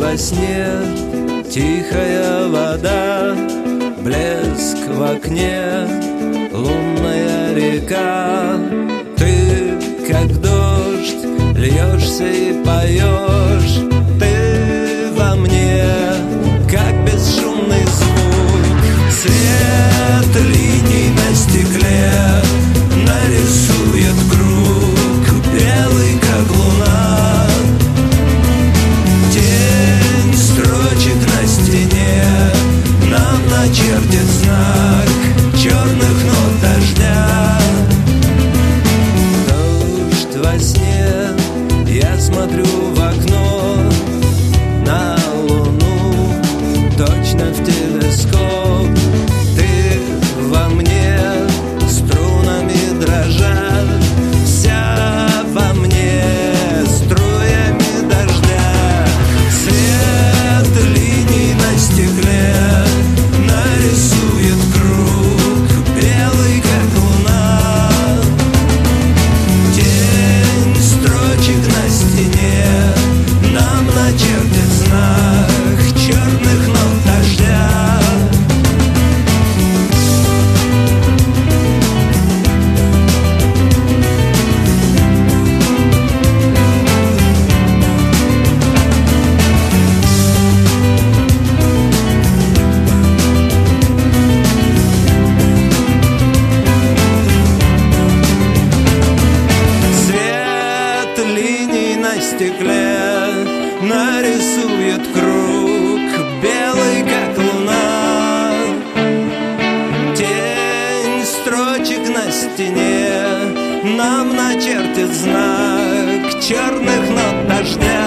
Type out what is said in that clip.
во сне, тихая вода, блеск в окне, лунная река. Ты, как дождь, льешься и поешь. Ты во мне, как бесшумный звук. Свет линий на стекле нарисует круг, белый, как луна. Тень строчек на стене нам начертит знак черных нот дождя. Дождь во сне, я смотрю в окно на луну, точно в телескоп. Ты во мне, струнами дрожа, вся во мне, струями дождя. Свет линий на стекле нарисует круг, белый, как луна. Тень строчек на стене нам начертит знак черных нот дождя. Свет линий на стекле нарисует круг, белый, как луна. Тень строчек на стене нам начертит знак черных нот дождя.